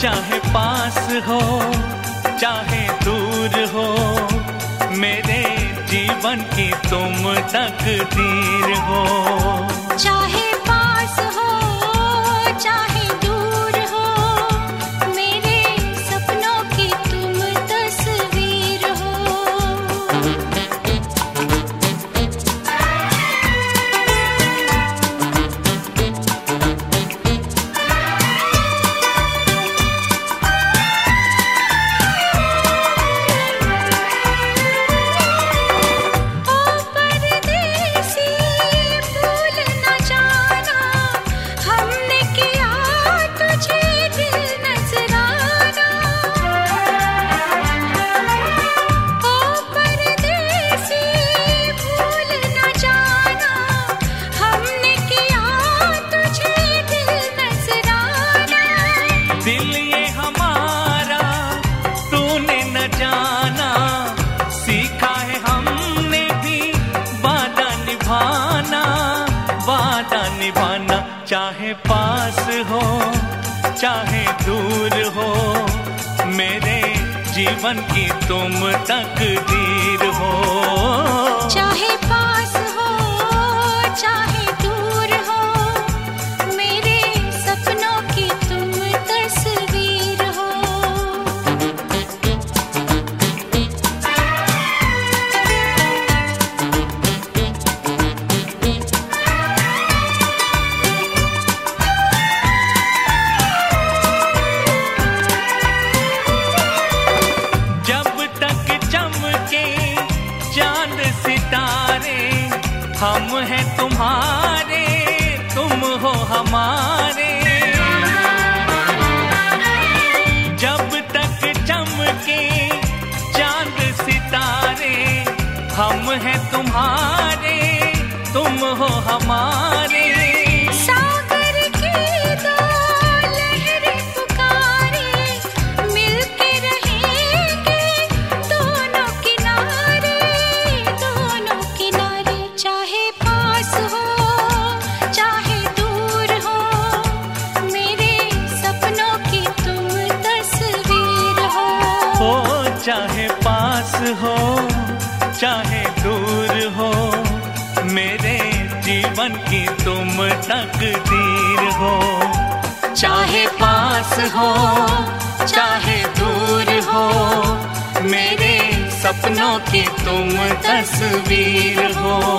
चाहे पास हो चाहे दूर हो, मेरे जीवन की तुम तकदीर हो। चाहे पास हो चाहे दूर हो, मेरे सपनों की तुम तस्वीर हो। दिल ये हमारा तूने न जाना, सीखा है हमने भी वादा निभाना, वादा निभाना। चाहे पास हो चाहे दूर हो, मेरे जीवन की तुम तकदीर हो। चाहे पास हो चाहे दूर हो, मेरे सपनों की तुम तस्वीर हो। जब तक चमके चांद सितारे, हम हैं तुम्हारे तुम हो हमारे। जब तक चमके चांद सितारे, हम हैं तुम्हारे तुम हो हमारे। सागर की दो लहरें पुकारे, मिलके रहेंगे दोनों किनारे, दोनों किनारे। चाहे पास हो चाहे दूर हो, मेरे सपनों की तुम तस्वीर हो। चाहे पास हो चाहे दूर हो, मेरे जीवन की तुम तकदीर हो। चाहे पास हो चाहे दूर हो, मेरे सपनों की तुम तस्वीर हो।